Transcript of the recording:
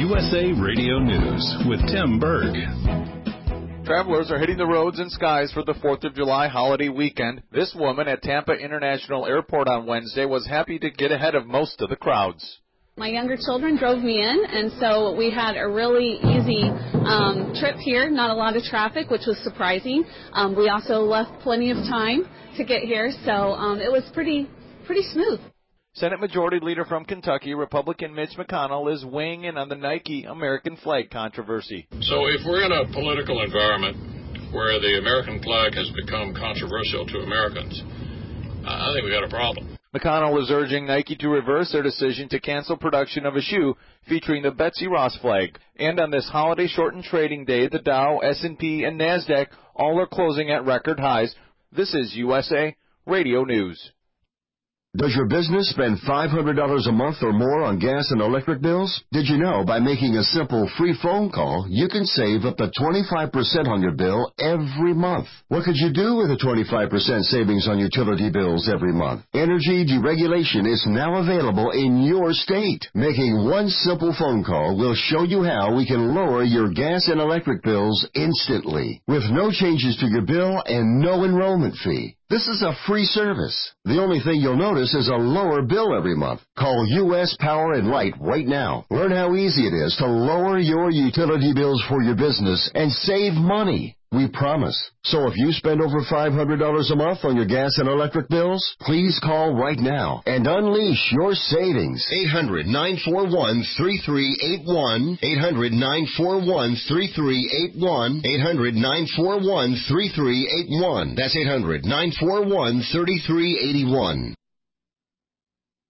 USA Radio News with Tim Berg. Travelers are hitting the roads and skies for the 4th of July holiday weekend. This woman at Tampa International Airport on Wednesday was happy to get ahead of most of the crowds. My younger children drove me in, and so we had a really easy trip here, not a lot of traffic, which was surprising. We also left plenty of time to get here, so it was pretty smooth. Senate Majority Leader from Kentucky, Republican Mitch McConnell, is weighing in on the Nike American flag controversy. So if we're in a political environment where the American flag has become controversial to Americans, I think we got a problem. McConnell is urging Nike to reverse their decision to cancel production of a shoe featuring the Betsy Ross flag. And on this holiday-shortened trading day, the Dow, S&P, and NASDAQ all are closing at record highs. This is USA Radio News. Does your business spend $500 a month or more on gas and electric bills? Did you know by making a simple free phone call, you can save up to 25% on your bill every month? What could you do with a 25% savings on utility bills every month? Energy deregulation is now available in your state. Making one simple phone call will show you how we can lower your gas and electric bills instantly, with no changes to your bill and no enrollment fee. This is a free service. The only thing you'll notice is a lower bill every month. Call U.S. Power and Light right now. Learn how easy it is to lower your utility bills for your business and save money. We promise. So if you spend over $500 a month on your gas and electric bills, please call right now and unleash your savings. 800-941-3381. 800-941-3381. 800-941-3381. That's 800-941-3381.